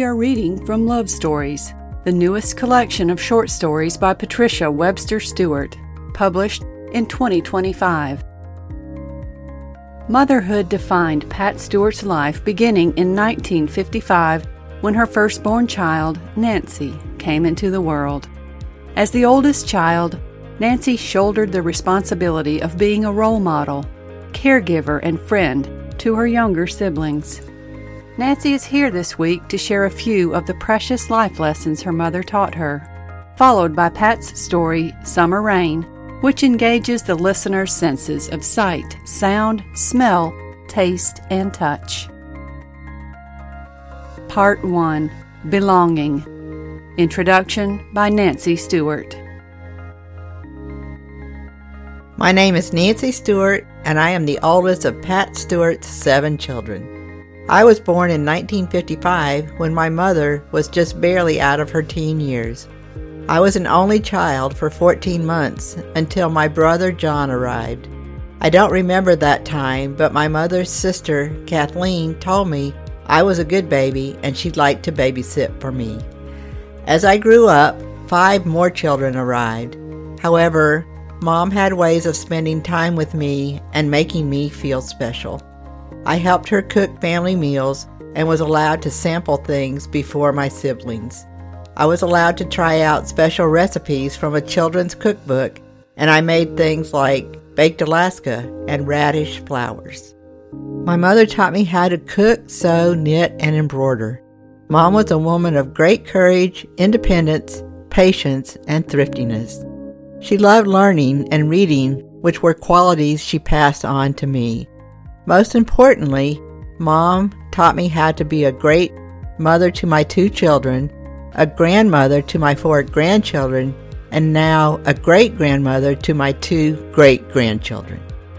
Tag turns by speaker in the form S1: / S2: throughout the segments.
S1: We are reading from Love Stories, the newest collection of short stories by Patricia Webster Stewart, published in 2025. Motherhood defined Pat Stewart's life beginning in 1955 when her firstborn child, Nancy, came into the world. As the oldest child, Nancy shouldered the responsibility of being a role model, caregiver, and friend to her younger siblings. Nancy is here this week to share a few of the precious life lessons her mother taught her, followed by Pat's story, Summer Rain, which engages the listener's senses of sight, sound, smell, taste, and touch. Part 1. Belonging. Introduction by Nancy Stewart.
S2: My name is Nancy Stewart, and I am the oldest of Pat Stewart's 7 children. I was born in 1955 when my mother was just barely out of her teen years. I was an only child for 14 months until my brother John arrived. I don't remember that time, but my mother's sister, Kathleen, told me I was a good baby and she'd like to babysit for me. As I grew up, 5 more children arrived. However, Mom had ways of spending time with me and making me feel special. I helped her cook family meals and was allowed to sample things before my siblings. I was allowed to try out special recipes from a children's cookbook, and I made things like baked Alaska and radish flowers. My mother taught me how to cook, sew, knit, and embroider. Mom was a woman of great courage, independence, patience, and thriftiness. She loved learning and reading, which were qualities she passed on to me. Most importantly, Mom taught me how to be a great mother to my 2 children, a grandmother to my 4 grandchildren, and now a great-grandmother to my 2 great-grandchildren.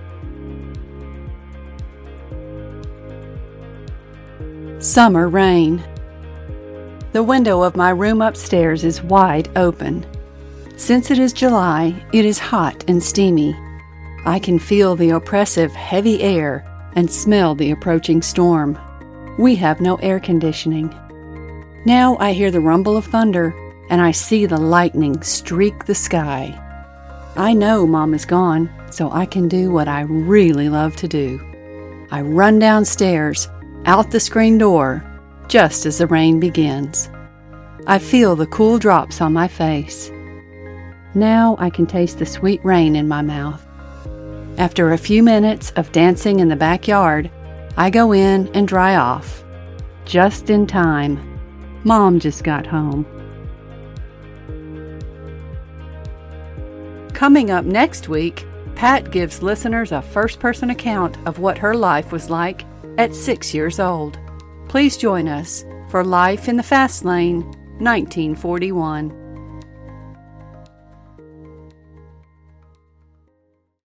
S1: Summer Rain. The window of my room upstairs is wide open. Since it is July, it is hot and steamy. I can feel the oppressive, heavy air and smell the approaching storm. We have no air conditioning. Now I hear the rumble of thunder, and I see the lightning streak the sky. I know Mom is gone, so I can do what I really love to do. I run downstairs, out the screen door, just as the rain begins. I feel the cool drops on my face. Now I can taste the sweet rain in my mouth. After a few minutes of dancing in the backyard, I go in and dry off. Just in time. Mom just got home. Coming up next week, Pat gives listeners a first-person account of what her life was like at 6 years old. Please join us for Life in the Fast Lane, 1941.